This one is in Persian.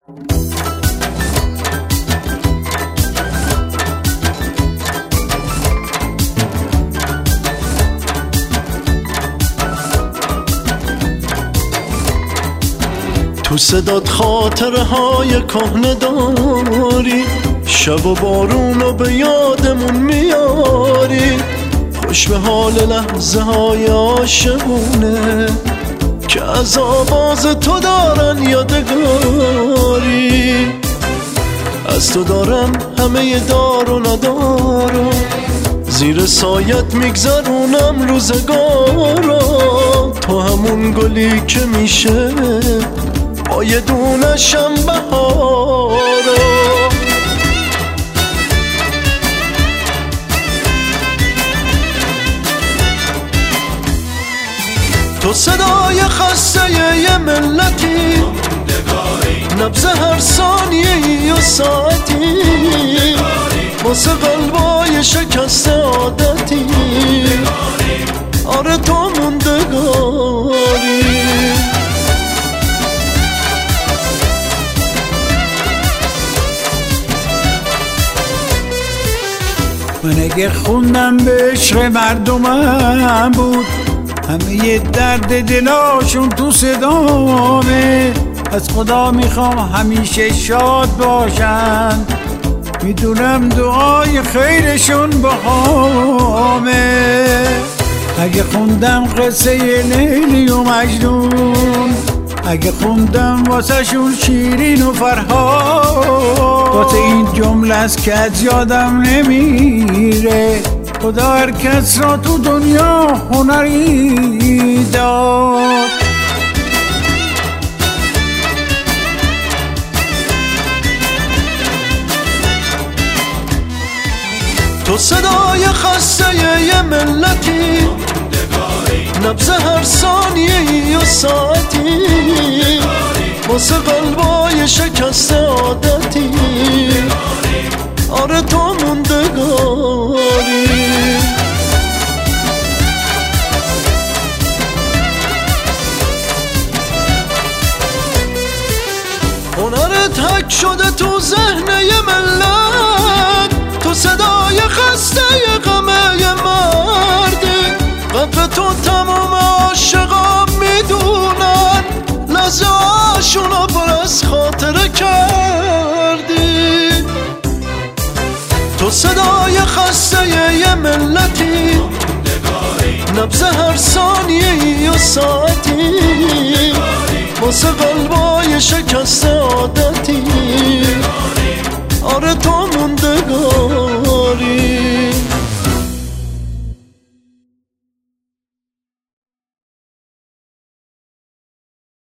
تو صدات خاطره های کهنه داری، شب و بارونو به یادمون میاری، خوش به حال لحظه های عاشقونه که از آواز تو دارن یادگاری. از تو دارم همه دار و ندارم، زیر سایت میگذرونم روزگارا. تو همون گلی که میشه با یه دونشم بهارا. تو صدای خسته یه ملتی، نبض هر ثانیه و ساعتی، واسه قلبای شکسته عادتی. آره تو موندگاری. من اگه خوندم به عشق مردمم بود، همه یه درد دلاشون تو صدامه. از خدا میخوام همیشه شاد باشن، میدونم دعای خیرشون بهامه. اگه خوندم قصه لیلی و مجنون، اگه خوندم واسه شون شیرین و فرهاد، واسه این جمله است که از یادم نمیره. خدا هر کس را تو دنیا هنری داد. تو صدای خسته یه ملتی، نبض هر ثانیه و ساعتی، واسه قلبای شکسته عادتی. آره تو موندگاری. هنرت حک شده تو ذهن یه ملت، تو صدای خسته یه غمه یه مردی. قدر تو تمام عاشقا میدونن، لحظه هاشونو پر از خاطره کردی. تو صدای خسته یه ملتی، نبض هر ثانیه و ساعتی، واسه قلبای